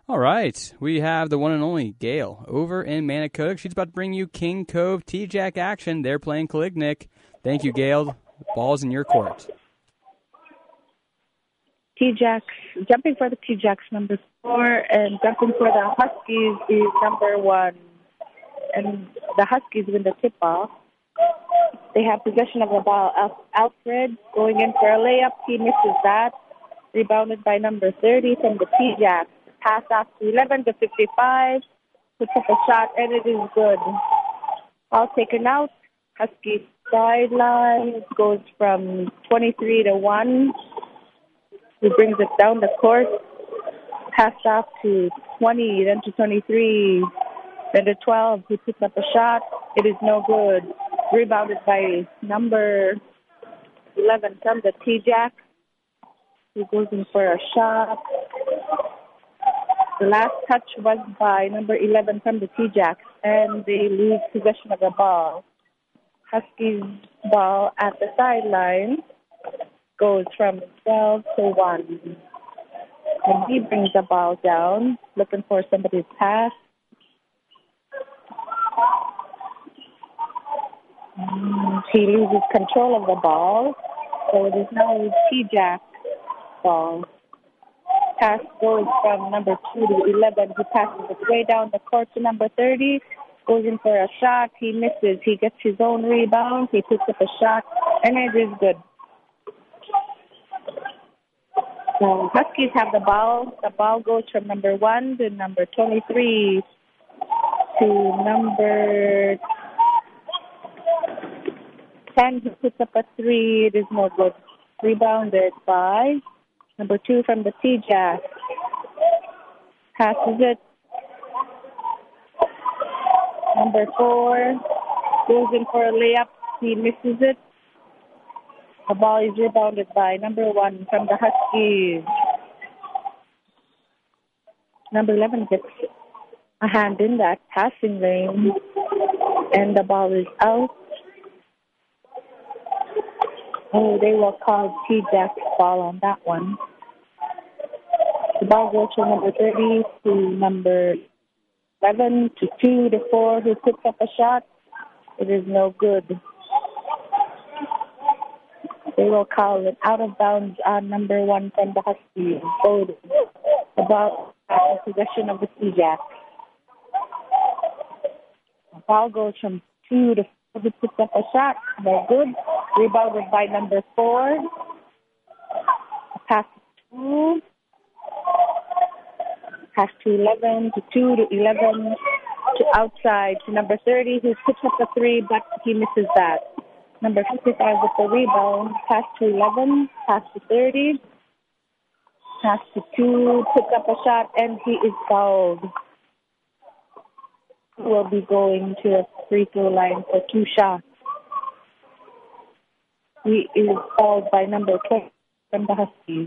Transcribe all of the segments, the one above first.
All right, we have the one and only Gail over in Manicodic. She's about to bring you King Cove T-Jack action. They're playing Kalignik. Thank you, Gail. Ball's in your court. T-Jacks, jumping for the T-Jacks, number 4, and jumping for the Huskies is number 1. And the Huskies win the tip-off. They have possession of the ball. Alfred going in for a layup. He misses that. Rebounded by number 30 from the T-Jacks. Pass off to 11 to 55. Puts up a shot, and it is good. Ball taken out. Huskies sideline goes from 23 to 1. He brings it down the court. Pass off to 20, then to 23, then to 12. He puts up a shot. It is no good. Rebounded by number 11 from the T-Jack. He goes in for a shot. The last touch was by number 11 from the T-Jack, and they lose possession of the ball. Huskies ball at the sideline goes from 12 to 1. And he brings the ball down, looking for somebody's pass. He loses control of the ball, so it is now T-Jack ball. Pass goes from number 2 to 11. He passes it way down the court to number 30. Goes in for a shot. He misses. He gets his own rebound. He puts up a shot, and it is good. So Huskies have the ball. The ball goes from number 1 to number 23 to number 10. He puts up a 3. It is no good. Rebounded by number 2 from the T-Jack. Passes it. Number 4 goes in for a layup. He misses it. The ball is rebounded by number 1 from the Huskies. Number 11 gets a hand in that passing lane, and the ball is out. Oh, they will call T-Jack's ball on that one. The ball goes from number 30 to number 11 to 2 to 4, who puts up a shot. It is no good. They will call it out of bounds on number 1 from the Huskies. So the ball has possession of the T-Jack. The ball goes from 2 to 4, who puts up a shot. No good. Rebounded by number 4. Pass to 2. Pass to 11, to 2, to 11, to outside, to number 30, who puts up a 3, but he misses that. Number 55 with the rebound. Pass to 11, pass to 30, pass to 2, puts up a shot, and he is fouled. Will be going to a free throw line for 2 shots. He is fouled by number 20 from the Huskies.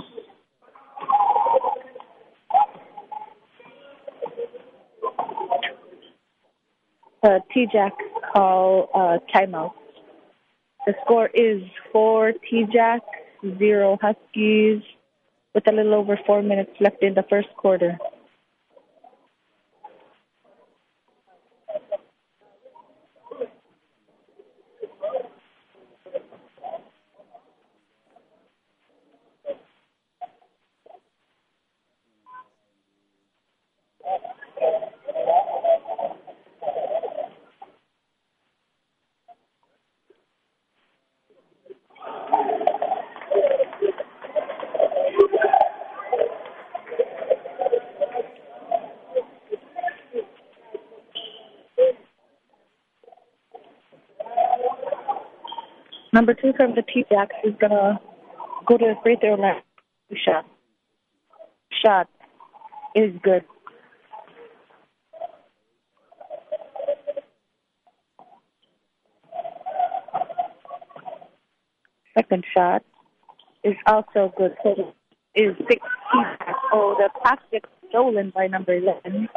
T-Jack call timeout. The score is 4 T-Jack, 0 Huskies, with a little over 4 minutes left in the first quarter. Number 2 from the T-Jacks is going to go to the free throw line. Shot is good. Second shot is also good. So is 6 T-Jacks. Oh, the pass gets stolen by number 11.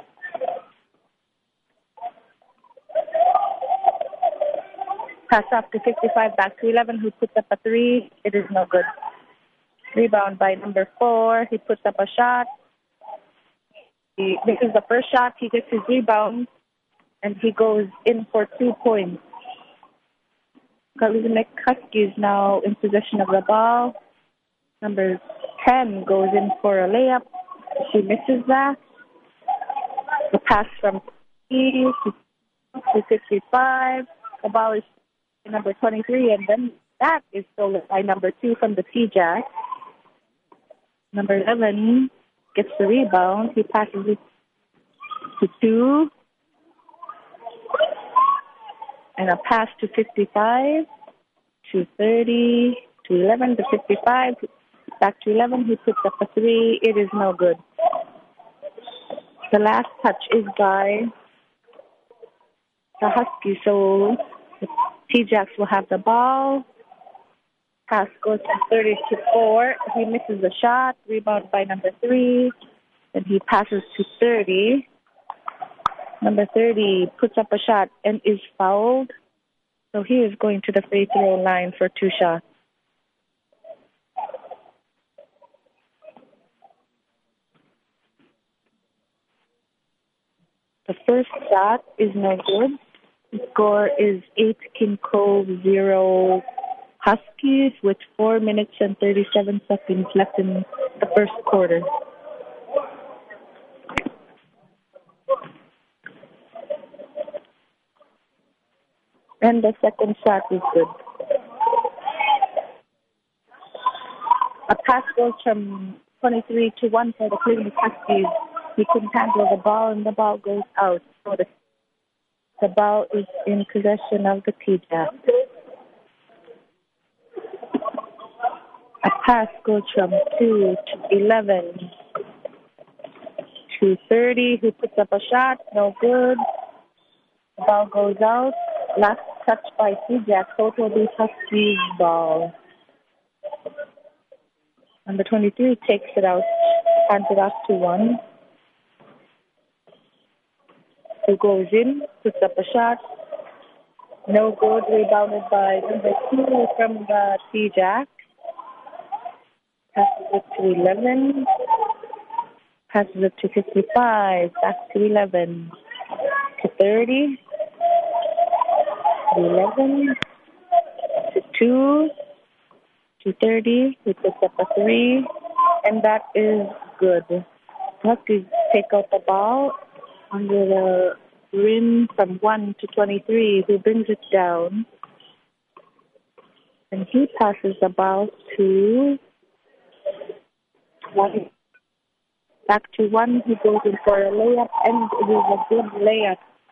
Pass off to 55, back to 11, who puts up a 3. It is no good. Rebound by number 4. He puts up a shot. He misses the first shot. He gets his rebound, and he goes in for 2 points. Kalizinek Huskies now in possession of the ball. Number 10 goes in for a layup. She misses that. The pass from 50 to 55. The ball is number 23, and then that is stolen by number 2 from the T-Jack. Number 11 gets the rebound. He passes it to 2. And a pass to 55, to 30, to 11, to 55, back to 11. He puts up a 3. It is no good. The last touch is by the Huskies, so the T-Jacks will have the ball. Pass goes from 30 to 4. He misses the shot. Rebound by number 3. And he passes to 30. Number 30 puts up a shot and is fouled. So he is going to the free throw line for 2 shots. The first shot is no good. The score is 8 King Cove 0 Huskies with 4 minutes and 37 seconds left in the first quarter. And the second shot is good. A pass goes from 23 to 1 for the Cleveland Huskies. He couldn't handle the ball, and the ball goes out. So the ball is in possession of the T-Jacks. A pass goes from 2 to 11 to 30. He puts up a shot. No good. The ball goes out. Last touch by T-Jacks. Total be Huskies ball. Number 23 takes it out, hands it off to 1. Who goes in, puts up a shot. No good. Rebounded by number 2 from the T-Jacks. Passes it to 11. Passes it to 55. Back to 11. To 30. To 11. To 2. To 30. He puts up a 3. And that is good. Huskies take out the ball under the rim from 1 to 23, who brings it down. And he passes the ball to 1. Back to 1, he goes in for a layup, and it is a good layup.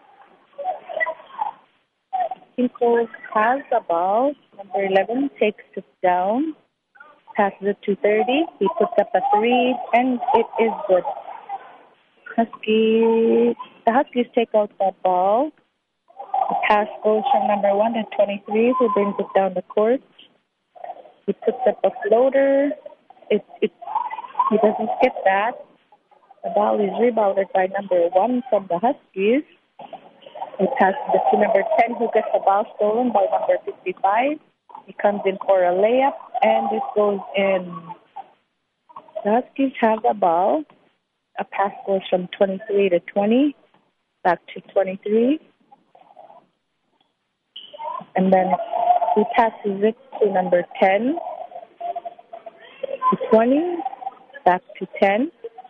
Kinko has the ball. Number 11 takes it down, passes it to 30. He puts up a 3, and it is good. The Huskies take out that ball. The pass goes from number 1 to 23, who brings it down the court. He puts up a floater. He doesn't skip that. The ball is rebounded by number 1 from the Huskies. He passes it to number 10, who gets the ball stolen by number 55. He comes in for a layup, and this goes in. The Huskies have the ball. A pass goes from 23 to 20, back to 23. And then he passes it to number 10, to 20, back to 10.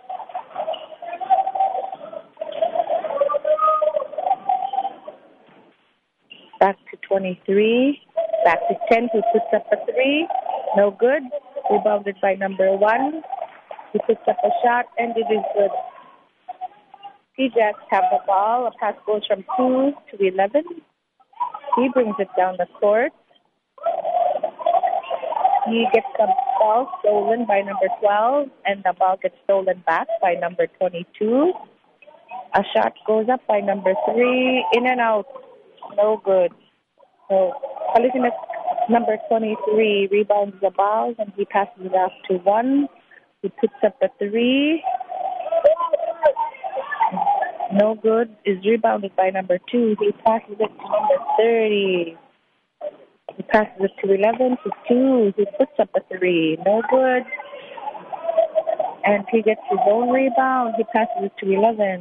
Back to 23, back to 10, who puts up a 3. No good. Rebounded by number 1. He puts up a shot, and it is good. T-Jacks have the ball. A pass goes from 2 to 11. He brings it down the court. He gets the ball stolen by number 12, and the ball gets stolen back by number 22. A shot goes up by number 3. In and out. No good. So, Palitinus, number 23, rebounds the ball, and he passes it off to 1. He puts up a 3. No good. Is rebounded by number 2. He passes it to number 30. He passes it to 11 to 2. He puts up a 3. No good. and he gets his own rebound. He passes it to 11.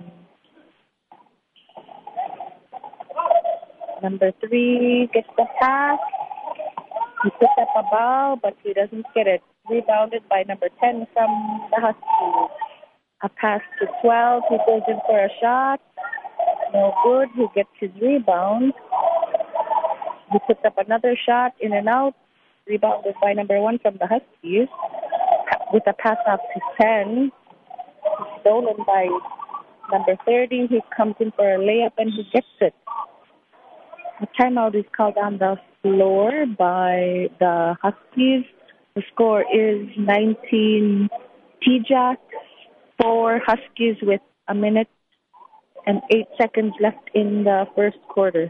Number 3 gets the pass. He puts up a ball, but he doesn't get it. Rebounded by number 10 from the Huskies. A pass to 12. He goes in for a shot. No good. He gets his rebound. He puts up another shot, in and out. Rebounded by number 1 from the Huskies. With a pass off to 10. Stolen by number 30. He comes in for a layup and he gets it. A timeout is called on the floor by the Huskies. The score is 19 T-Jacks, 4 Huskies with a minute and 8 seconds left in the first quarter.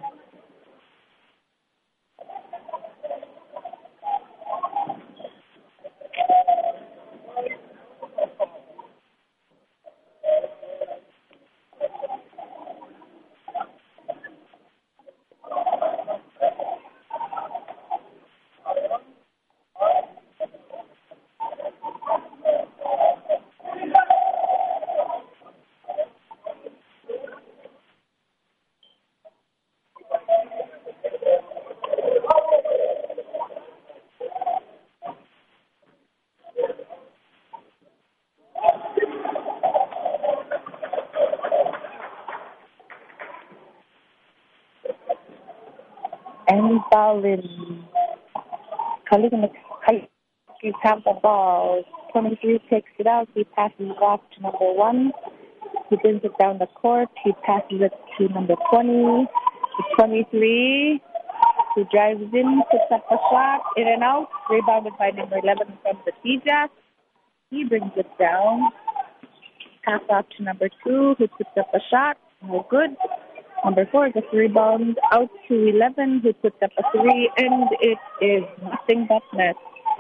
And Ballin. Kalignik Huskies have the ball. 23 takes it out. He passes it off to number 1. He brings it down the court. He passes it to number 20. To 23. He drives in, puts up a shot, in and out. Rebounded by number 11 from the T-Jacks. He brings it down. Pass off to number 2, who puts up a shot. No good. Number 4 gets rebound out to 11, who puts up a 3, and it is nothing but net.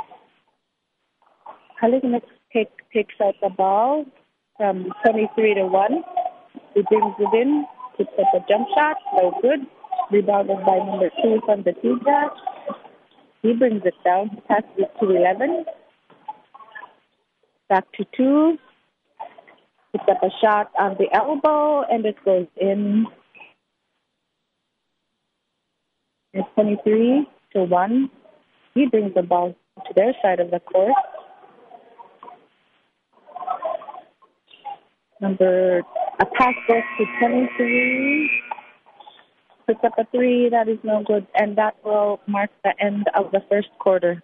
Kalignik takes out the ball from 23 to 1. He brings it in, puts up a jump shot, no good. Rebounded by number 2 from the T-Jacks. He brings it down, he passes it to 11. Back to 2. Puts up a shot on the elbow, and it goes in. It's 23 to 1. He brings the ball to their side of the court. A pass goes to 23. Puts up a 3. That is no good. And that will mark the end of the first quarter.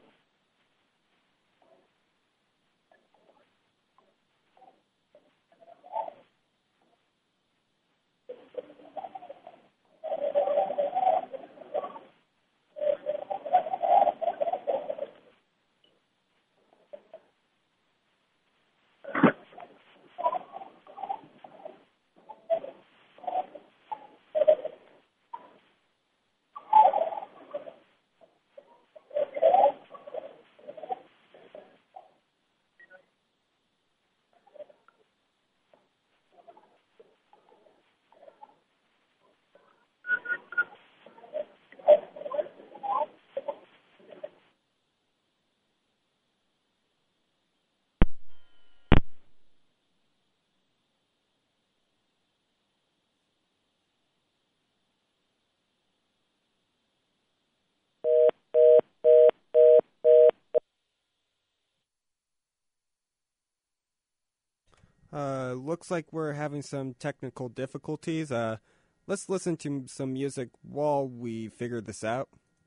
Looks like we're having some technical difficulties. Let's listen to some music while we figure this out.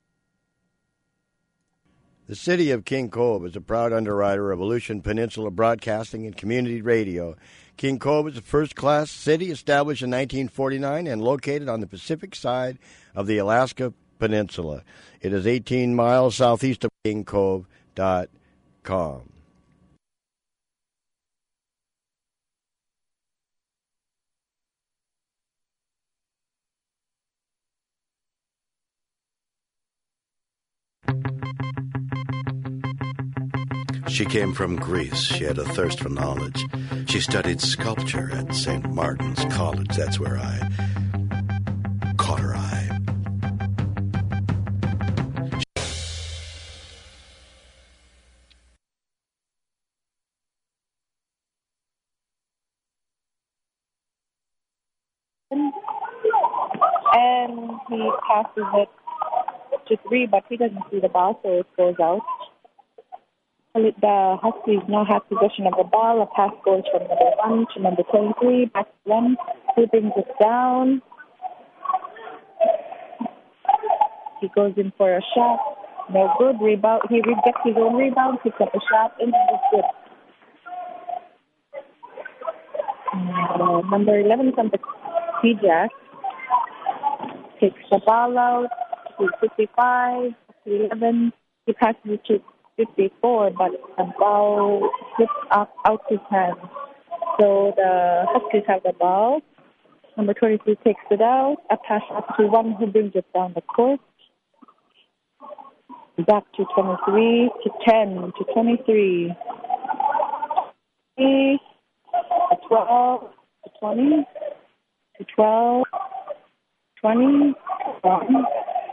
The city of King Cove is a proud underwriter of Aleutian Peninsula Broadcasting and Community Radio. King Cove is a first-class city established in 1949 and located on the Pacific side of the Alaska Peninsula. It is 18 miles southeast of KingCove.com. She came from Greece. She had a thirst for knowledge. She studied sculpture at St. Martin's College. That's where I caught her eye. and he passes it to 3, but he doesn't see the ball, so it goes out. The Huskies now have possession of the ball. A pass goes from number 1 to number 23. Back to 1. He brings it down. He goes in for a shot. No good. Rebound. He rejects his own rebound. Picks up a shot. And it's good. Number 11 from the T-Jack takes the ball out to 55, to 11. He passes it to 54, but the ball slips out his hand. So the Huskies have the ball. Number 23 takes it out. A pass up to 1 who brings it down the court. Back to 23, to 10, to 23. To 12, to 20, to 12, 20, 1.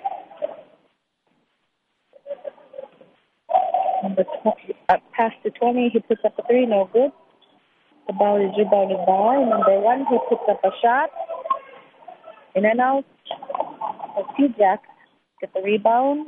Number 20, pass to 20, he puts up a 3, no good. The ball is rebounded by number 1, he puts up a shot. In and out. The T-Jacks get the rebound.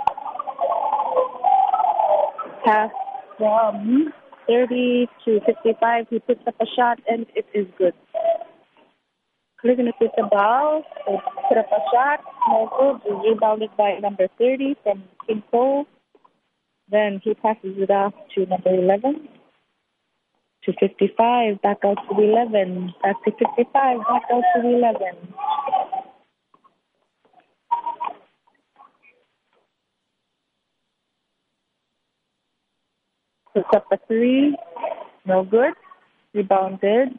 Pass from 30 to 55, he puts up a shot, and it is good. We're going to put the ball, so put up a shot, no good. It's rebounded by number 30 from King Cole. Then he passes it off to number 11, to 55, back out to the 11, back to 55, back out to the 11. Puts up a 3, no good. Rebounded.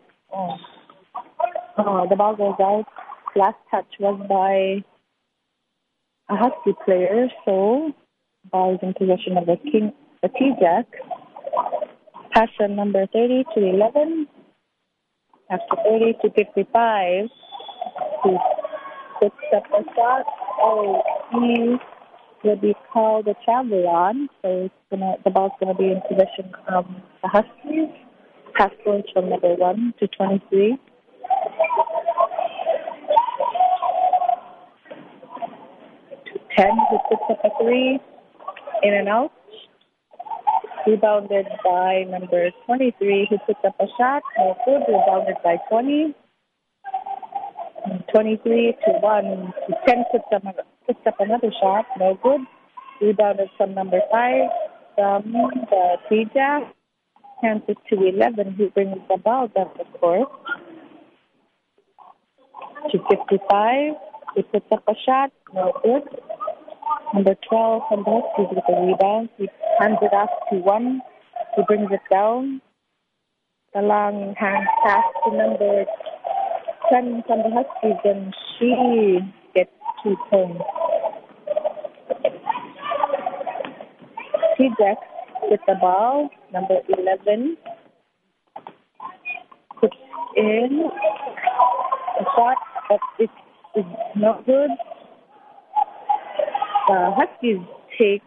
The ball goes out. Last touch was by a Husky player, so ball is in possession of the T-Jack. Pass from number 30 to 11. After 30 to 55. He puts up a shot. He will be called a travel on, so the ball's going to be in possession of the Huskies. Pass goes from number 1 to 23. To 10, he puts up a 3. In and out. Rebounded by number 23, who puts up a shot. No good. Rebounded by 20. 23 to 1 to 10 puts up another shot. No good. Rebounded from number 5 from the T-Jack. Hands it to 11, who brings the ball down the court. To 55, he puts up a shot. No good. Number 12 from the Huskies with the rebound. He hands it off to 1. He brings it down. The long hand pass to number 10 from the Huskies, and she gets 2 points. T-Jack with the ball. Number 11 puts in a shot, but it is not good. The Huskies take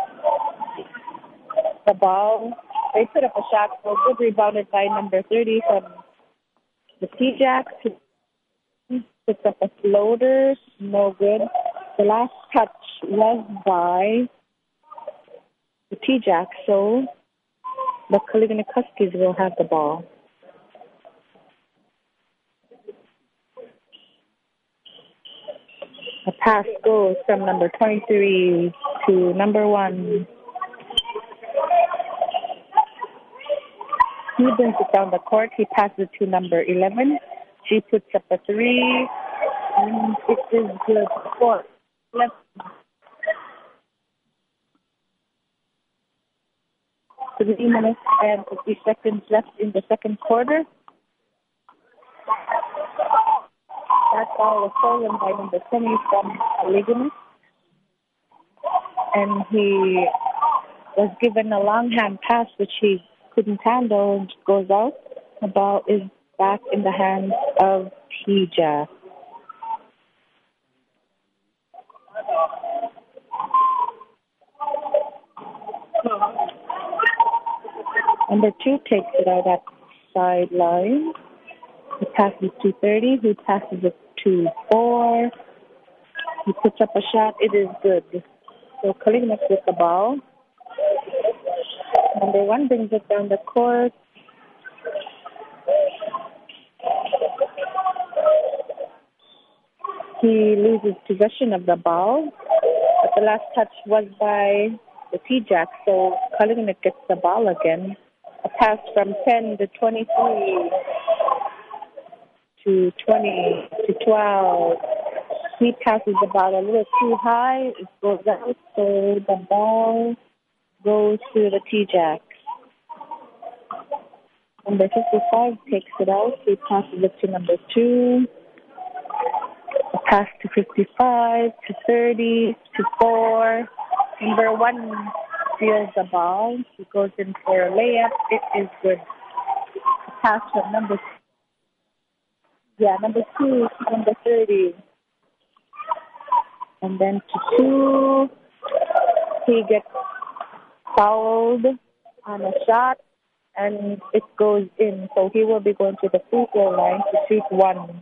the ball. They put up a shot, so good, rebounded by number 30 from the T-Jacks. He puts up a floater, no good. The last touch was by the T-Jacks, so the Kalignik Huskies will have the ball. A pass goes from number 23 to number 1. He brings it down the court. He passes it to number 11. She puts up a 3. And it is good. 4. Left. 3 minutes and 50 seconds left in the second quarter. That ball was stolen by number 20 from Kalignik. And he was given a long hand pass, which he couldn't handle, and goes out. The ball is back in the hands of T-Jack. Number 2 takes it out at sideline. He passes to 30. He passes it to 4. He puts up a shot. It is good. So Kalignik with the ball. Number 1 brings it down the court. He loses possession of the ball, but the last touch was by the T-Jack, so Kalignik gets the ball again. A pass from 10 to 23 to 20 to 12. He passes the ball a little too high. It goes out, so the ball goes to the T-Jack. Number 55 takes it out. He passes it to number 2. A pass to 55, to 30, to 4. Number 1 steals the ball. He goes in for a layup. It is good. A pass from number 2 to number 30. And then to 2, he gets fouled on a shot, and it goes in. So he will be going to the free throw line to shoot 1.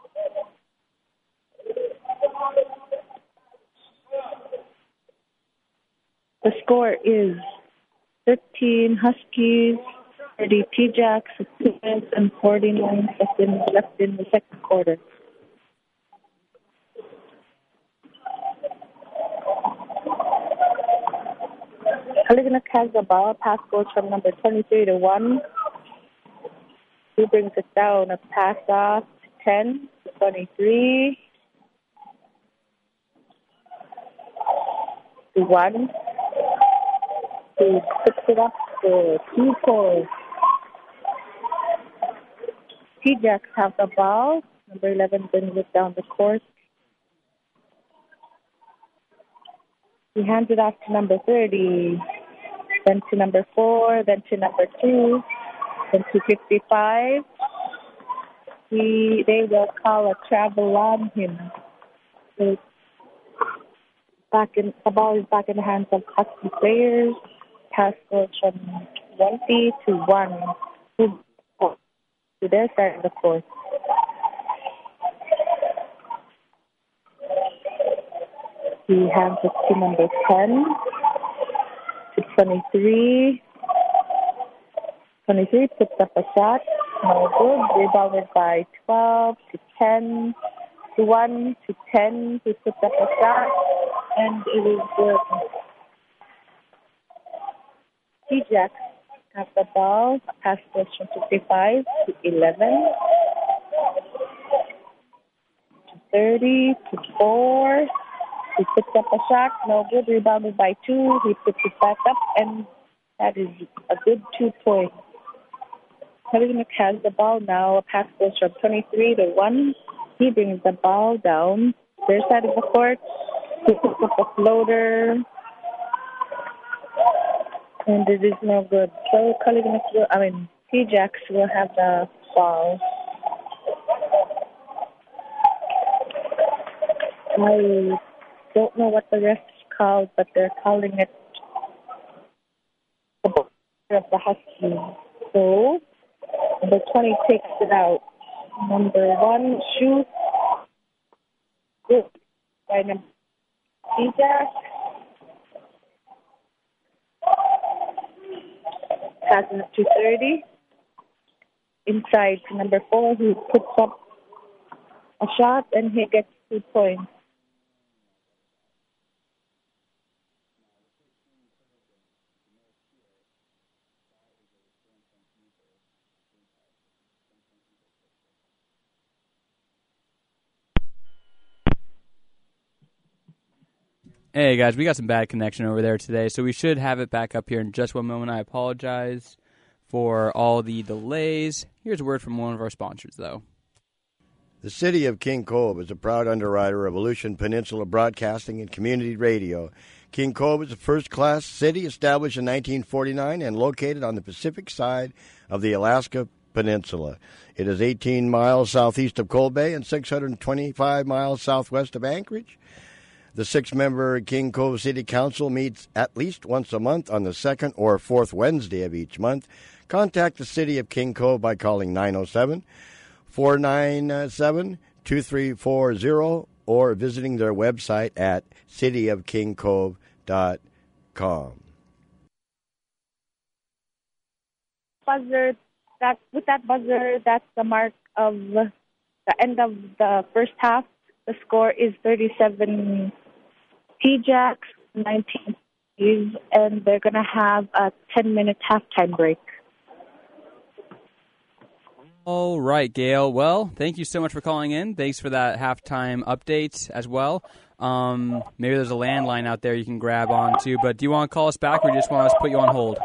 The score is 13 Huskies, 30 T-Jacks, 6 minutes and 49 seconds left in the second quarter. Kalignik has the ball. Pass goes from number 23 to 1. He brings it down. A pass off to 10 to 23 to 1. He picks it up for 2 points. T-Jacks have the ball. Number 11 brings it down the court. He hands it off to number 30, then to number 4, then to number 2, then to 55. They will call a travel on him. So the ball is back in the hands of Husky players. Pass goes from 20 to 1 to their side of the court. He hands it to number 10, to 23. 23 puts up a shot. No good. Rebounded by 12 to 10 to 1 to 10. He puts up a shot, and it is good. T-Jacks have the ball. Pass goes from 55 to 11 to 30 to 4. He puts up a shot, no good, rebounded by 2. He puts it back up, and that is a good 2 points. Kalignik has the ball now. A pass goes from 23 to 1. He brings the ball down their side of the court. He puts up a floater, and it is no good. So T-Jacks will have the ball. I don't know what the refs called, but they're calling it the ball of the Huskies. So, number 20 takes it out. Number 1 shoots. Good. By number T-Jack. Passes it to 30. Inside to number 4, who puts up a shot, and he gets 2 points. Hey guys, we got some bad connection over there today, so we should have it back up here in just one moment. I apologize for all the delays. Here's a word from one of our sponsors, though. The city of King Cove is a proud underwriter of Aleutian Peninsula Broadcasting and Community Radio. King Cove is a first-class city established in 1949 and located on the Pacific side of the Alaska Peninsula. It is 18 miles southeast of Cold Bay and 625 miles southwest of Anchorage. The 6-member King Cove City Council meets at least once a month on the second or fourth Wednesday of each month. Contact the City of King Cove by calling 907-497-2340 or visiting their website at cityofkingcove.com. Buzzer, with that buzzer, that's the mark of the end of the first half. The score is 37 T-Jacks, 19 T's, and they're going to have a 10-minute halftime break. All right, Gail. Well, thank you so much for calling in. Thanks for that halftime update as well. Maybe there's a landline out there you can grab onto, but do you want to call us back or you just want us to put you on hold?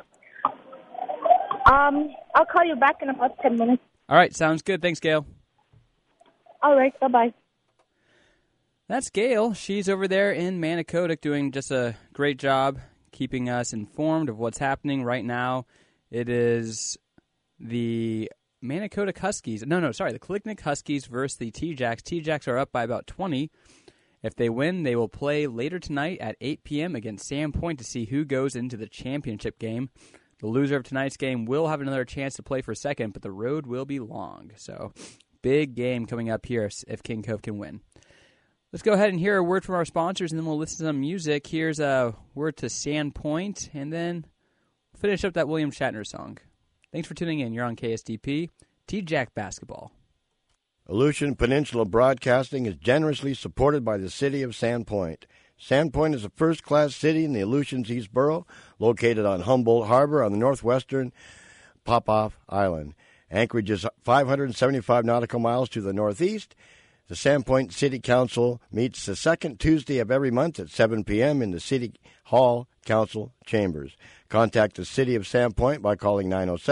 I'll call you back in about 10 minutes. All right, sounds good. Thanks, Gail. All right, bye-bye. That's Gail. She's over there in Manicota doing just a great job keeping us informed of what's happening right now. It is the Manicota Huskies. The Kalinick Huskies versus the T-Jacks. T-Jacks are up by about 20. If they win, they will play later tonight at 8 p.m. against Sandpoint to see who goes into the championship game. The loser of tonight's game will have another chance to play for second, but the road will be long. So, big game coming up here if King Cove can win. Let's go ahead and hear a word from our sponsors, and then we'll listen to some music. Here's a word to Sandpoint, and then finish up that William Shatner song. Thanks for tuning in. You're on KSDP, T-Jack Basketball. Aleutian Peninsula Broadcasting is generously supported by the city of Sandpoint. Sandpoint is a first-class city in the Aleutians East Borough, located on Humboldt Harbor on the northwestern Popoff Island. Anchorage is 575 nautical miles to the northeast. The Sandpoint City Council meets the second Tuesday of every month at 7 p.m. in the City Hall Council Chambers. Contact the City of Sandpoint by calling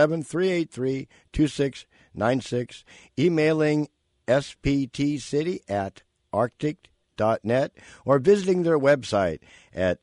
907-383-2696, emailing sptcity@arctic.net, or visiting their website at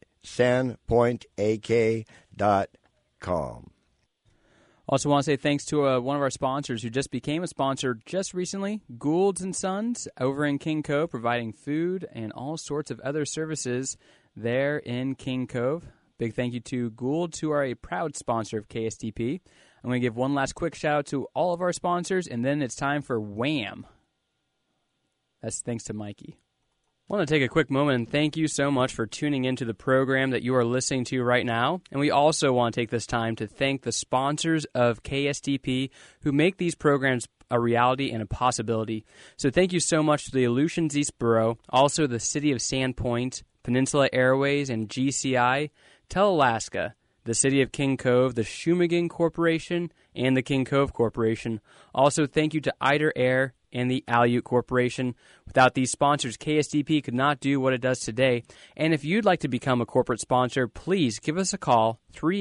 sandpointak.com. Also want to say thanks to one of our sponsors who just became a sponsor just recently, Gould's & Sons, over in King Cove, providing food and all sorts of other services there in King Cove. Big thank you to Gould's, who are a proud sponsor of KSDP. I'm going to give one last quick shout-out to all of our sponsors, and then it's time for Wham! That's thanks to Mikey. I want to take a quick moment and thank you so much for tuning into the program that you are listening to right now. And we also want to take this time to thank the sponsors of KSDP who make these programs a reality and a possibility. So thank you so much to the Aleutians East Borough, also the City of Sandpoint, Peninsula Airways, and GCI, Telalaska, the City of King Cove, the Shumagon Corporation, and the King Cove Corporation. Also, thank you to Eider Air and the Aleut Corporation. Without these sponsors, KSDP could not do what it does today. And if you'd like to become a corporate sponsor, please give us a call,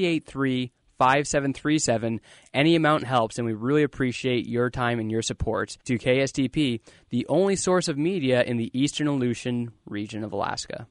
383-5737. Any amount helps, and we really appreciate your time and your support to KSDP, the only source of media in the Eastern Aleutian region of Alaska.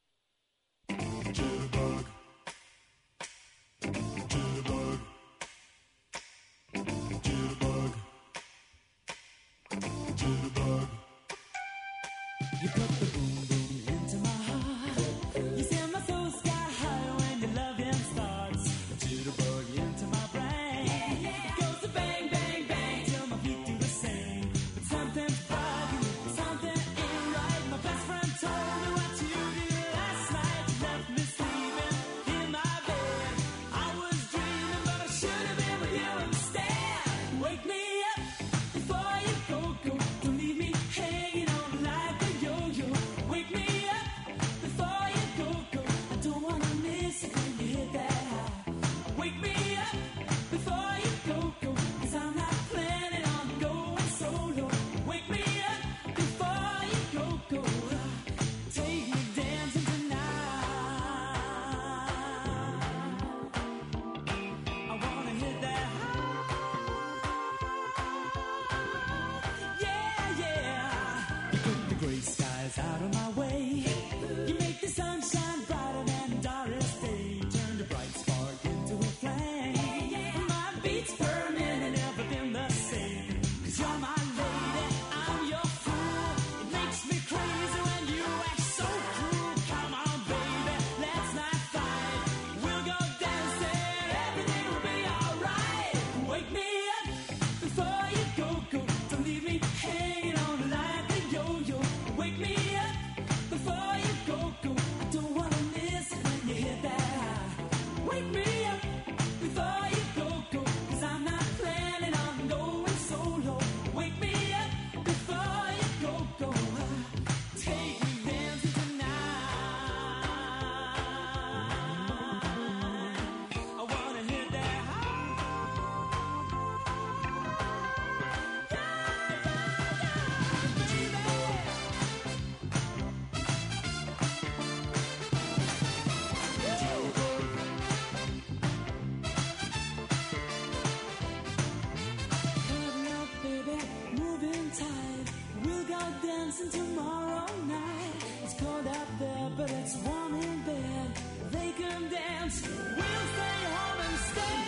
dancing tomorrow night. It's cold out there, but it's warm in bed. They can dance, we'll stay home instead.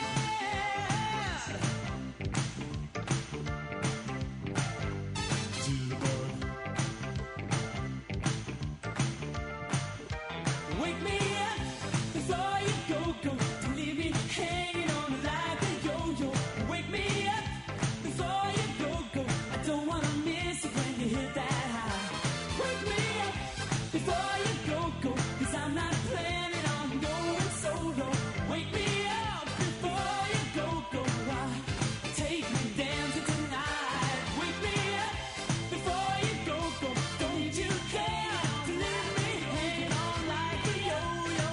Wake me up before you go. Don't leave me hanging on like a yo-yo. Wake me up before you go. I don't wanna miss it when you hit that high. Wake me up before you go. 'Cause I'm not planning on going solo. Wake me up before you go. Take me dancing tonight. Wake me up before you go. Don't you care to leave me hanging on like a yo-yo.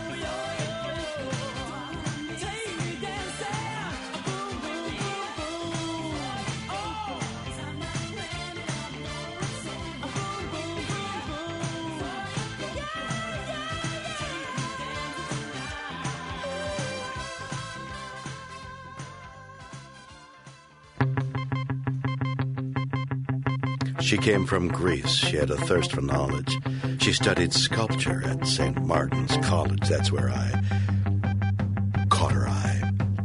Take me dancing, boom, boom, boom, boom. Oh, 'cause I'm not planning on going solo. Boom, boom, boom, boom. She came from Greece. She had a thirst for knowledge. She studied sculpture at St. Martin's College. That's where I caught her eye.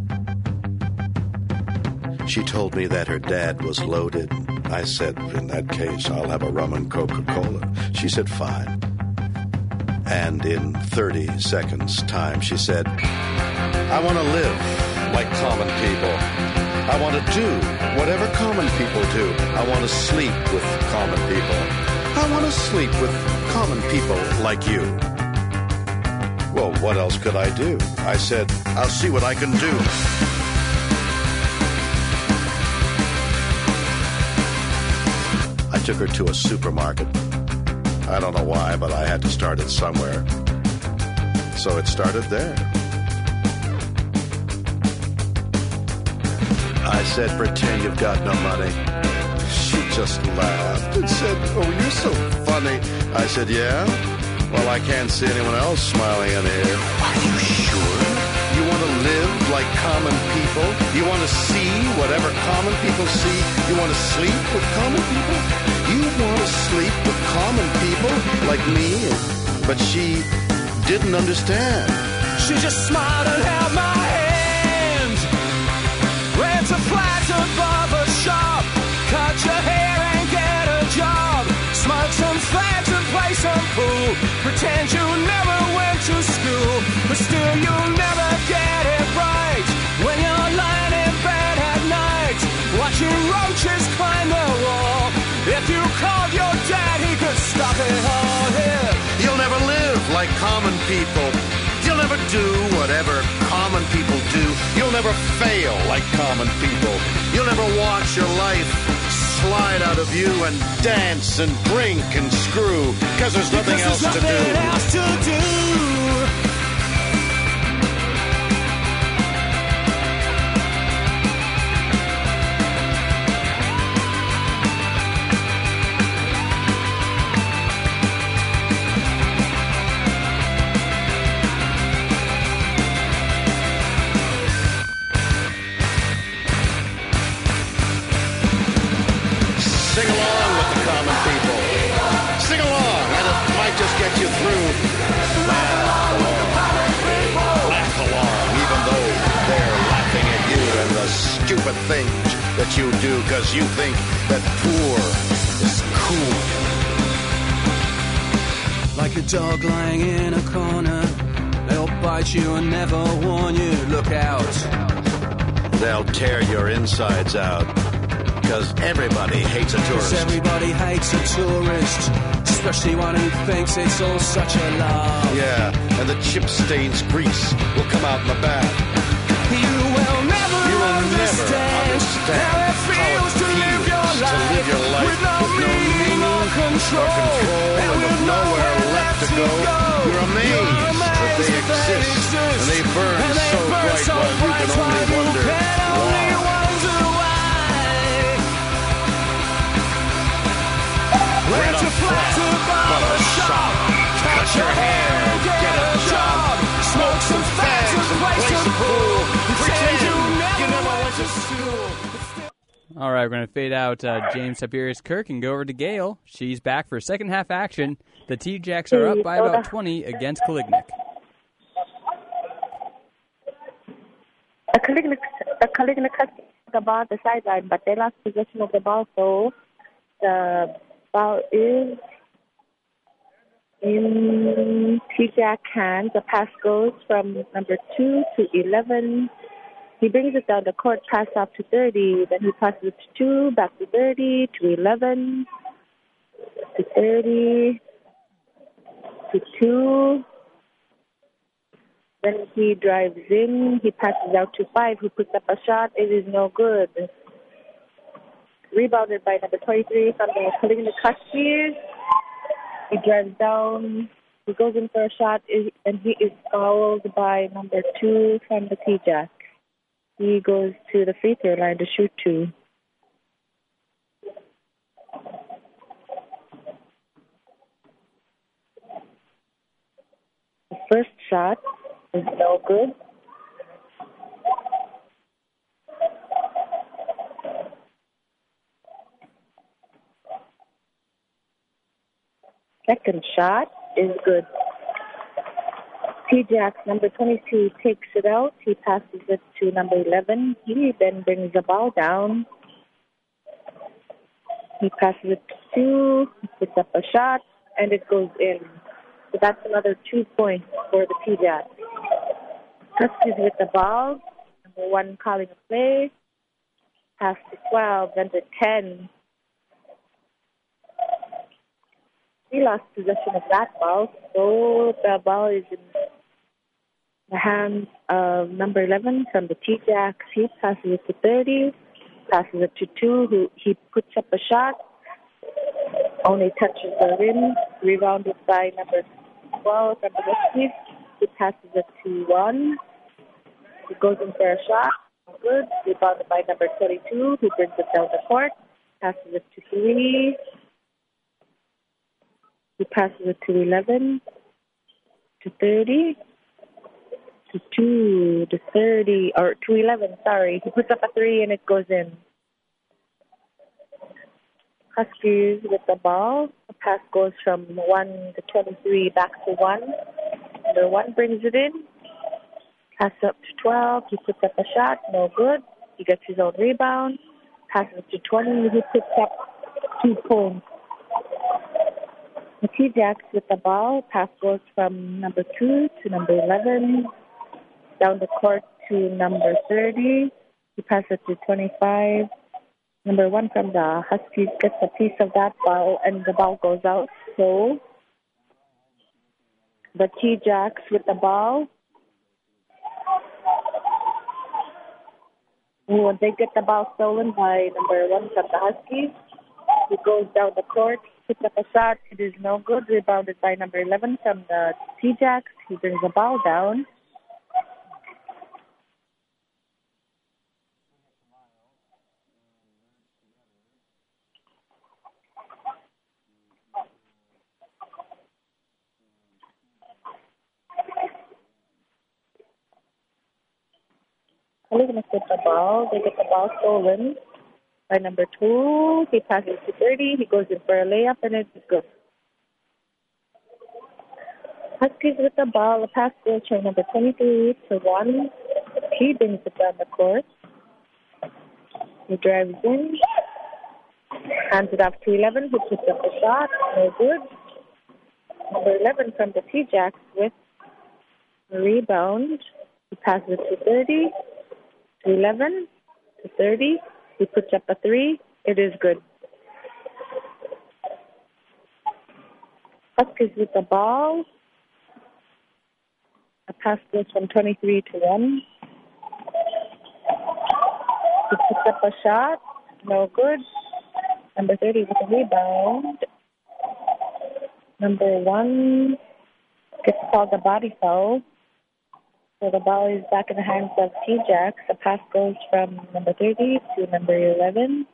She told me that her dad was loaded. I said, in that case, I'll have a rum and Coca-Cola. She said, fine. And in 30 seconds' time, she said, I want to live like common people. I want to do whatever common people do. I want to sleep with common people. I want to sleep with common people like you. Well, what else could I do? I said, I'll see what I can do. I took her to a supermarket. I don't know why, but I had to start it somewhere. So it started there. I said, pretend you've got no money. She just laughed and said, oh, you're so funny. I said, yeah? Well, I can't see anyone else smiling in here. Are you sure? You want to live like common people? You want to see whatever common people see? You want to sleep with common people? You want to sleep with common people like me? But she didn't understand. She just smiled and held my hand. Rent a flat above a shop. Cut your hair and get a job. Smoke some fags and play some pool. Pretend you never went to school, but still you'll never get it right. When you're lying in bed at night, watching roaches climb the wall. If you called your dad, he could stop it all here. You'll never live like common people. You'll never do whatever common people do. You'll never fail like common people. You'll never watch your life slide out of you and dance and drink and screw because there's nothing else to do. Sing along with the common people. Sing along, and it might just get you through. Laugh along, even though they're laughing at you and the stupid things that you do because you think that poor is cool. Like a dog lying in a corner, they'll bite you and never warn you. Look out. They'll tear your insides out. Because everybody hates a tourist. Everybody hates a tourist, especially one who thinks it's all such a laugh. Yeah, and the chip stains grease will come out in the bath. You will never understand how it feels to live your life with no meaning or control, and with nowhere left to go. You're amazed that they exist, and they burn so bright while you can only wonder why. Rent a flat above a shop. Cut your hair, get a job. Smoke some fags and play some pool. Pretend you never went to school. All right, we're going to fade out James Tiberius Kirk and go over to Gail. She's back for second half action. The T-Jacks are up by about 20 against Kalignik. The Kalignik has the ball at the sideline, but they lost possession of the ball, so the ball is in T-Jack hands. The pass goes from number 2 to 11. He brings it down the court, pass off to 30. Then he passes it to 2, back to 30, to 11, to 30, to 2. Then he drives in. He passes out to 5, who puts up a shot. It is no good. Rebounded by number 23 from the Kalignik Huskies. He drives down. He goes in for a shot, and he is fouled by number 2 from the T-Jack. He goes to the free throw line to shoot 2. The first shot is no good. Second shot is good. T-Jacks, number 22, takes it out. He passes it to number 11. He then brings the ball down. He passes it to 2, puts up a shot, and it goes in. So that's another 2 points for the T-Jacks. Huskies with the ball. Number 1 calling a play. Pass to 12, then to 10. He lost possession of that ball, so the ball is in the hands of number 11 from the T-Jacks. He passes it to 30, passes it to 2, who he puts up a shot, only touches the rim, rebounded by number 12 from the Huskies. He passes it to 1, he goes in for a shot, good, rebounded by number 22, who brings it down the court, passes it to 3, he passes it to 11, to 30, to 2, to 30, or to 11, sorry. He puts up a 3 and it goes in. Huskies with the ball. The pass goes from 1 to 23 back to 1. Number 1 brings it in. Pass up to 12. He puts up a shot. No good. He gets his own rebound. Passes to 20. He puts up 2 points. The T-Jacks with the ball. Pass goes from number 2 to number 11. Down the court to number 30. He passes it to 25. Number 1 from the Huskies gets a piece of that ball, and the ball goes out. So the T-Jacks with the ball. When they get the ball stolen by number 1 from the Huskies, he goes down the court, puts up a shot. It is no good. Rebounded by number 11 from the T-Jacks. He brings the ball down. Kalignik get the ball. They get the ball stolen by number 2. He passes to 30. He goes in for a layup, and it's good. Huskies with the ball. The pass goes from number 23 to 1. He brings it down the court. He drives in. Hands it off to 11, who puts up a shot. No good. Number 11 from the T-Jacks with a rebound. He passes it to 30. 11 to 30. He puts up a 3. It is good. Huskies with the ball. A pass goes from 23 to 1. He puts up a shot. No good. Number 30 with a rebound. Number 1 gets called a body foul. So the ball is back in the hands of T-Jacks. The pass goes from number 30 to number 11.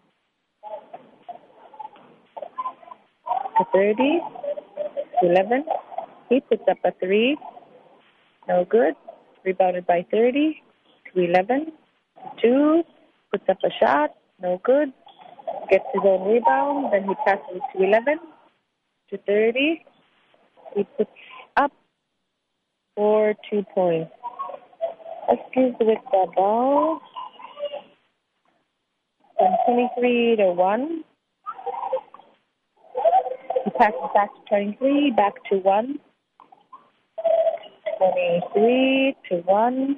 To 30. To 11. He puts up a 3. No good. Rebounded by 30. To 11. To 2. Puts up a shot. no good. Gets his own rebound, then he passes it to 11, to 30. He puts up for 2 points. Huskies with the ball. From 23 to 1. He passes back to 23, back to 1. 23 to 1.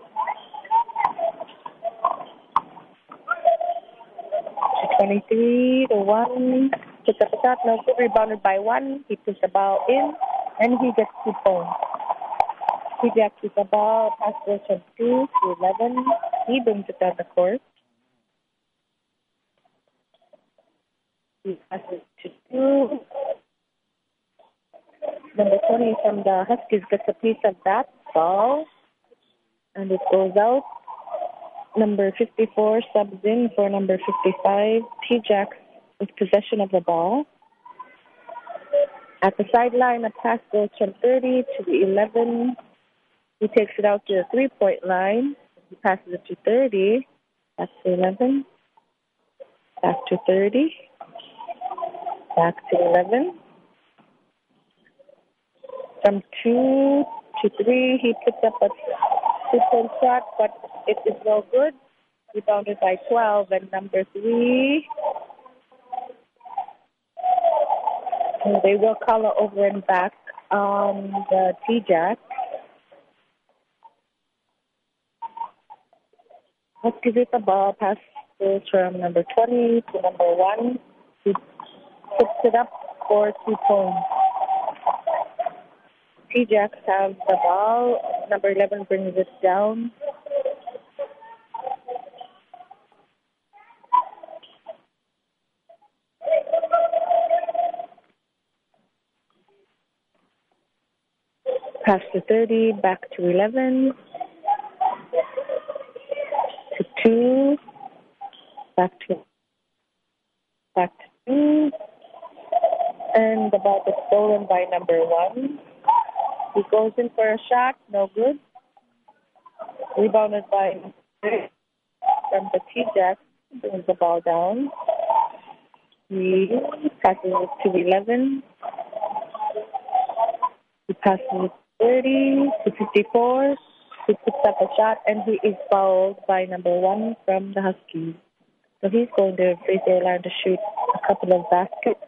To 23 to 1. Puts up a shot, no good. Rebounded by 1. He puts the ball in, and he gets 2 points. T-Jack with the ball, pass goes from 2 to 11. He brings it down the court. He passes to 2. Number 20 from the Huskies gets a piece of that ball, and it goes out. Number 54 subs in for number 55. T-Jack with possession of the ball. At the sideline, a pass goes from 30 to 11. He takes it out to the 3-point line. He passes it to 30. Back to 11. Back to 30. Back to 11. From 2 to 3, he puts up a 2-point shot, but it is no good. Rebounded by 12, and number 3. And they will color over and back on the T-Jack. Huskies with the ball, pass goes from number 20 to number 1. He puts it up for 2 points. T-Jacks have the ball. Number 11 brings it down. Pass to 30, back to 11. To 2. Back to 2. And the ball is stolen by number 1. He goes in for a shot, no good. Rebounded by from the T-Jack, brings the ball down. He passes it to 11. He passes it 30 to 54. He puts up a shot, and he is fouled by number 1 from the Huskies. So he's going to free throw line to shoot a couple of baskets.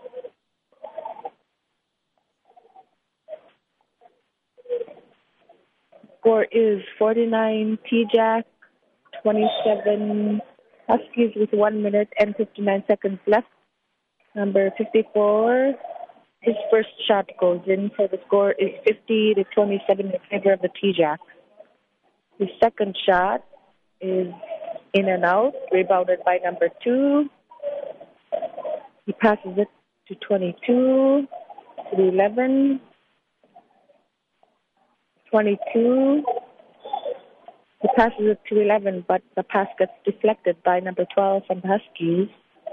Score is 49 T-Jack, 27 Huskies with 1 minute and 59 seconds left. Number 54, his first shot goes in, so the score is 50 to 27 in favor of the T-Jack. His second shot is in and out, rebounded by number 2. He passes it to 22, to 11. 22. He passes it to 11, but the pass gets deflected by number 12 from the Huskies.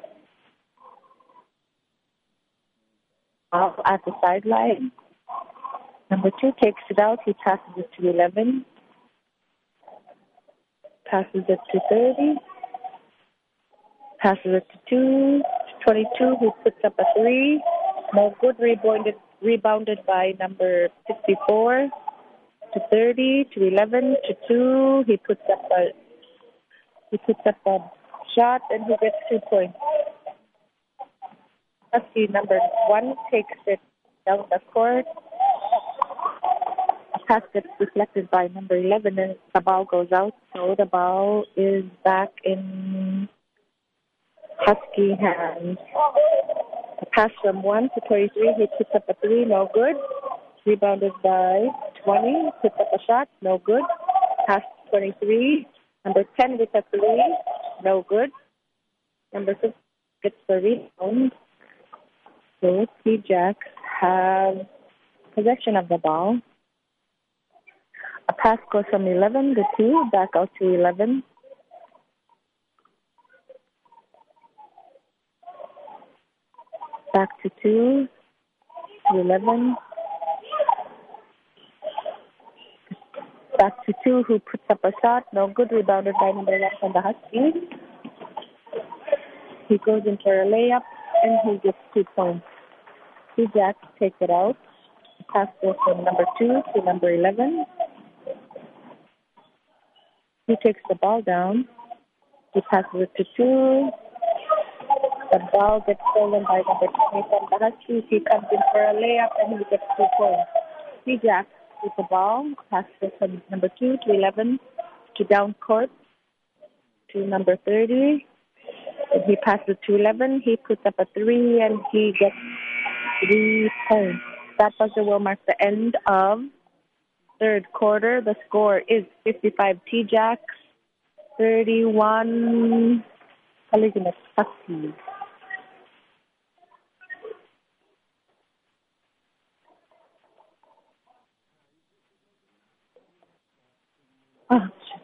Off at the sideline. Number 2 takes it out. He passes it to 11. Passes it to 30. Passes it to 2. To 22, who puts up a 3. No good. Rebounded by number 54. To 30, to 11, to 2. He puts up a shot, and he gets 2 points. Husky number 1 takes it down the court. A pass gets deflected by number 11, and the ball goes out. So the ball is back in Husky hands. A pass from 1 to 33. He puts up a 3, no good. Rebounded by 20, puts up a shot, no good. Pass 23. Number 10 with a 3, no good. Number 6 gets the rebound. So T-Jacks have possession of the ball. A pass goes from 11 to 2, back out to 11. Back to 2, to 11. Back to 2, who puts up a shot. No good. Rebounded by number 1 from the Huskies. He goes in for a layup, and he gets 2 points. Two Jacks take it out. The pass goes from number 2 to number 11. He takes the ball down. He passes it to 2. The ball gets stolen by number 20 from the Huskies. He comes in for a layup, and he gets 2 points. He Jacks with the ball. Passes it from number 2 to 11 to down court to number 30. And he passes it to 11. He puts up a 3, and he gets 3 points. That buzzer will mark the end of third quarter. The score is 55 T-Jacks, 31 Pelicanus Huskies. Oh,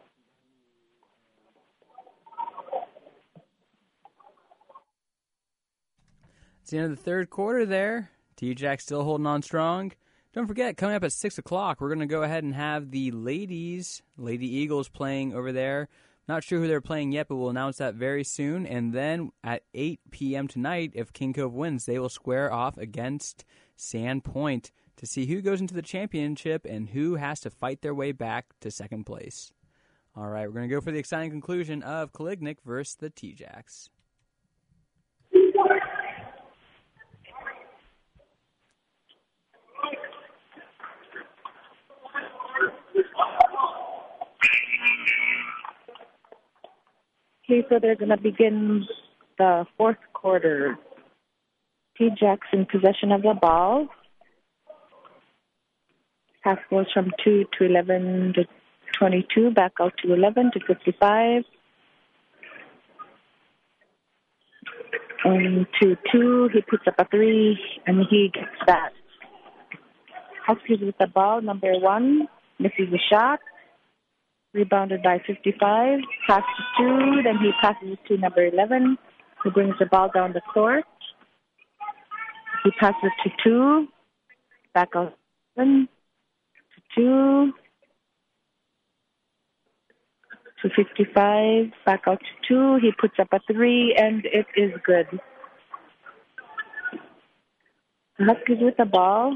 It's the end of the third quarter there. T-Jack still holding on strong. Don't forget, coming up at 6 o'clock, we're going to go ahead and have the Lady Eagles playing over there. Not sure who they're playing yet, but we'll announce that very soon. And then at 8 p.m. tonight, if King Cove wins, they will square off against Sandpoint to see who goes into the championship and who has to fight their way back to second place. All right, we're going to go for the exciting conclusion of Kalignik versus the T-Jacks. Okay, so they're going to begin the fourth quarter. T-Jacks in possession of the ball. Pass goes from 2 to 11 to 22, back out to 11 to 55. And to 2, he puts up a 3, and he gets that. Huskies with the ball, number 1, misses the shot. Rebounded by 55. Pass to 2, then he passes it to number 11, who brings the ball down the court. He passes it to 2, back out 7, to 2, to 55, back out to 2. He puts up a 3, and it is good. The Huskies with the ball.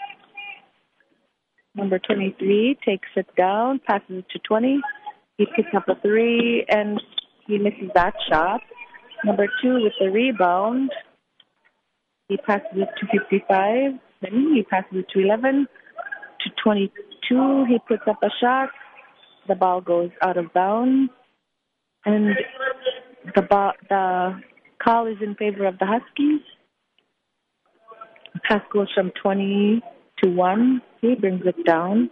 Number 23 takes it down, passes it to 20. He picks up a 3, and he misses that shot. Number 2 with the rebound. He passes it to 55. Then he passes it to 11. To 22, he puts up a shot. The ball goes out of bounds. And the call is in favor of the Huskies. The pass goes from 20 to 1. He brings it down.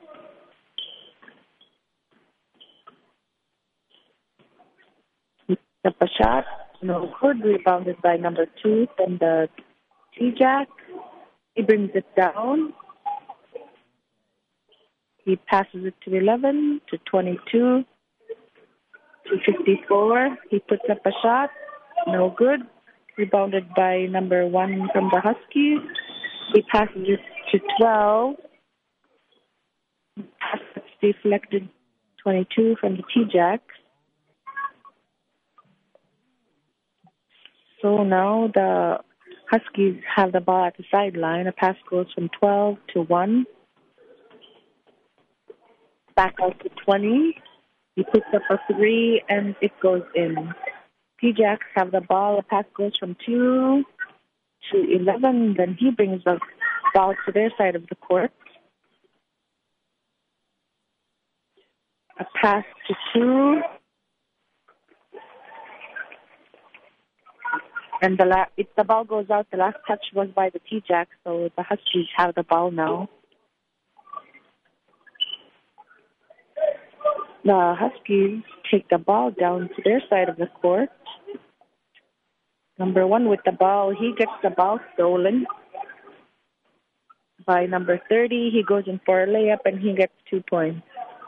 He picks up a shot. No good. Rebounded by number 2 from the T-Jack. He brings it down. He passes it to 11, to 22, to 54. He puts up a shot. No good. Rebounded by number 1 from the Huskies. He passes it to 12. Pass gets deflected 22 from the T-Jacks. So now the Huskies have the ball at the sideline. A pass goes from 12 to 1. Back out to 20. He puts up a 3, and it goes in. T-Jacks have the ball. A pass goes from 2 to 11. Then he brings the ball to their side of the court. A pass to 2. And if the ball goes out, the last touch was by the T-Jacks, so the Huskies have the ball now. The Huskies take the ball down to their side of the court. Number 1 with the ball, he gets the ball stolen by number 30. He goes in for a layup, and he gets 2 points.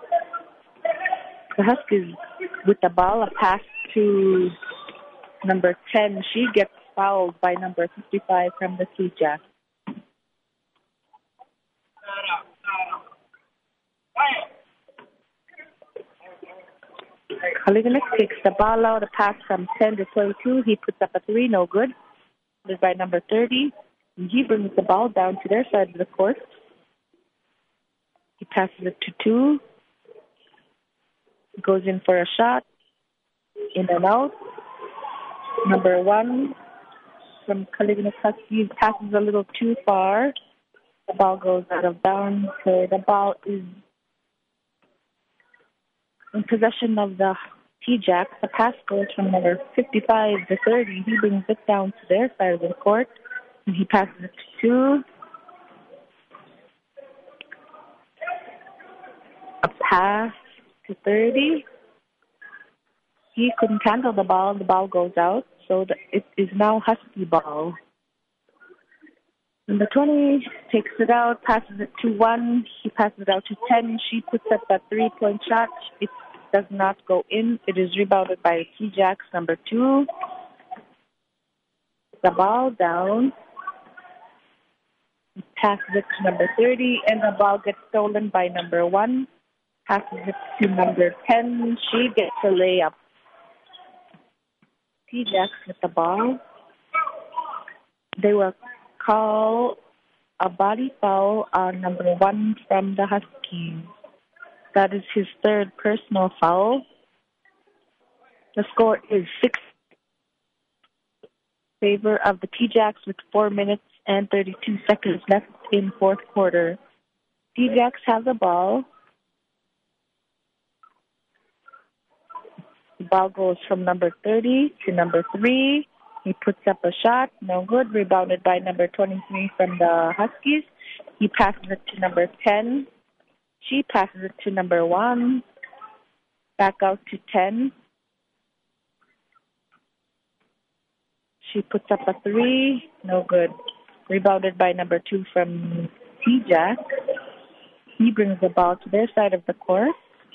The Huskies with the ball, a pass to number 10. She gets fouled by number 55 from the T-Jacks. Kaliganek takes the ball out, a pass from 10 to 22. He puts up a 3, no good. Is by number 30. And he brings the ball down to their side of the court. He passes it to 2. He goes in for a shot. In and out. Number 1 from Kaliganek Huskies passes a little too far. The ball goes out of bounds. So the ball is in possession of the T-Jacks. The pass goes from number 55 to 30. He brings it down to their side of the court. And he passes it to 2. A pass to 30. He couldn't handle the ball. The ball goes out. So it is now Husky ball. Number 20 takes it out, passes it to 1. He passes it out to 10. She puts up that 3-point shot. It does not go in. It is rebounded by the T-Jacks, number 2. The ball down. He passes it to number 30, and the ball gets stolen by number 1. Passes it to number 10. She gets a layup. T-Jacks with the ball. They will call a body foul on number 1 from the Huskies. That is his 3rd personal foul. The score is 6 in favor of the T-Jacks with 4 minutes and 32 seconds left in 4th quarter. T-Jacks have the ball. The ball goes from number 30 to number 3. He puts up a shot, no good, rebounded by number 23 from the Huskies. He passes it to number 10. She passes it to number 1. Back out to 10. She puts up a 3, no good. Rebounded by number 2 from T-Jack. He brings the ball to their side of the court.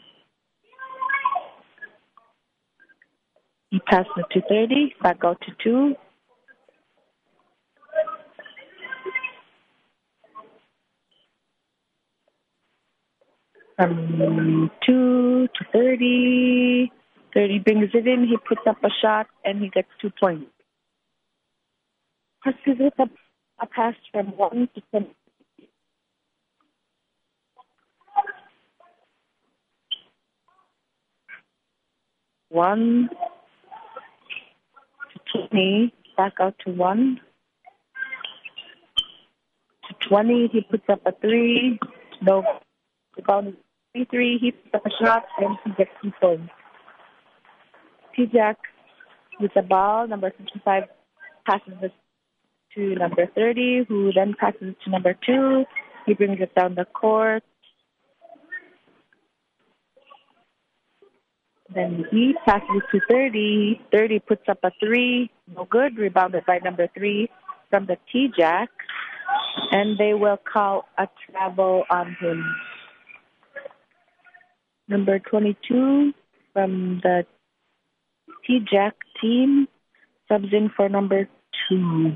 He passes it to 30, back out to 2. From 2 to 30. 30 brings it in. He puts up a shot, and he gets 2 points. Huskies with a pass from 1 to 10. One to 20, back out to 1. To 20, he puts up a 3. No, rebound is 3. He puts up a shot, and he gets 2 points. T-Jack with the ball, number 55, passes it to number 30, who then passes it to number 2. He brings it down the court. Then he passes it to 30. 30 puts up a 3. No good. Rebounded by number 3 from the T-Jack. And they will call a travel on him. Number 22 from the T-Jack team subs in for number 2.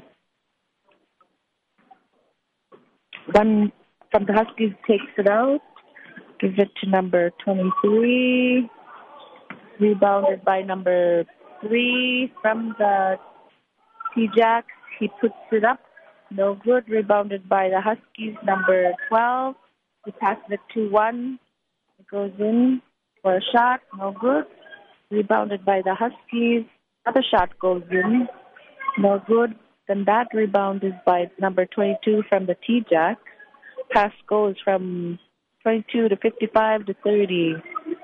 One from the Huskies takes it out. Gives it to number 23. Rebounded by number 3 from the T-Jacks. He puts it up. No good. Rebounded by the Huskies, number 12. He passes it to 1. It goes in for a shot. No good. Rebounded by the Huskies. Another shot goes in. No good. Then that rebound is by number 22 from the T-Jacks. Pass goes from 22 to 55 to 30.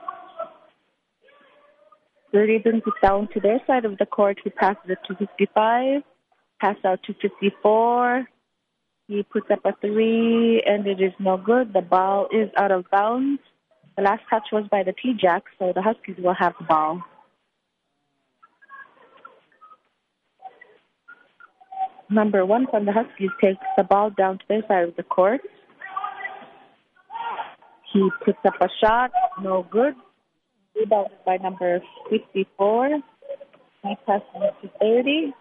30 brings it down to their side of the court. He passes it to 55. Pass out to 54. He puts up a 3, and it is no good. The ball is out of bounds. The last touch was by the T-Jacks, so the Huskies will have the ball. Number 1 from the Huskies takes the ball down to their side of the court. He puts up a shot. No good. Rebounded by number 54. He passes it to 30.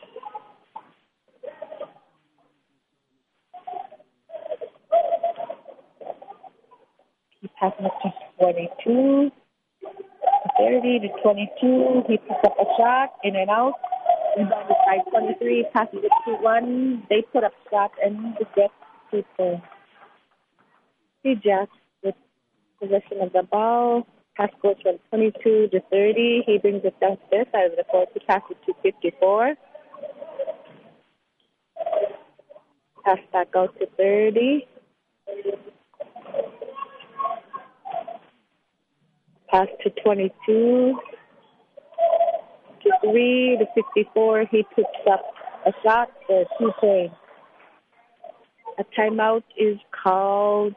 He passes it to 22. 30 to 22. He picks up a shot, in and out. Rebounded by 23, passes it to 1. They put up shot and the Jets keep the Jets with possession of the ball. Pass goes from 22 to 30. He brings it down this side of the court. He passes to 54. Pass back out to 30. Pass to 22. To 3 to 54. He picks up a shot for 2 points. A timeout is called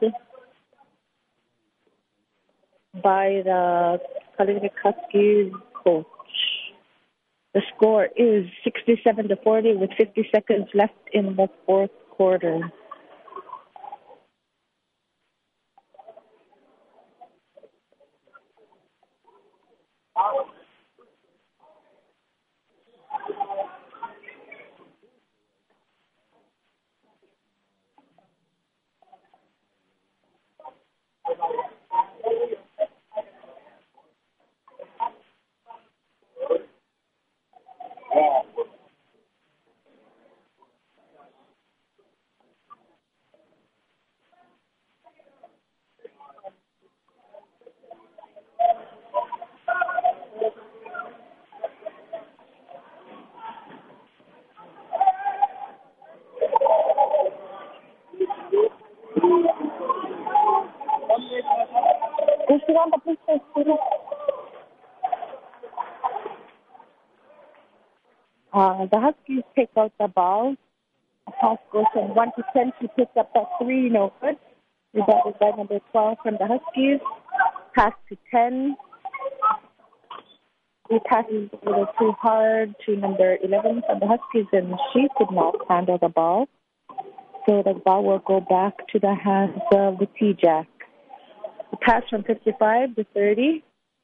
by the Kalinick Huskies coach. The score is 67 to 40 with 50 seconds left in the fourth quarter. The Huskies pick out the ball. A pass goes from 1 to 10. She picks up that 3, no good. Rebounded by number 12 from the Huskies. Pass to 10. He passes a little too hard to number 11 from the Huskies, and she could not handle the ball. So the ball will go back to the hands of the T-Jack. The pass from 55 to 30.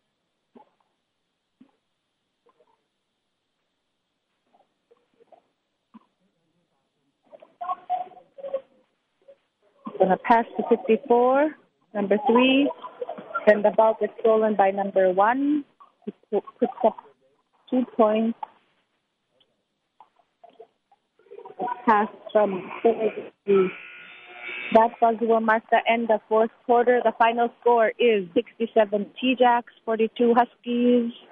Going to pass to 54, number 3. Then the ball gets stolen by number 1. He puts up 2 points. Pass from 30. That buzzer will mark the end of fourth quarter. The final score is 67 T-Jacks, 42 Huskies.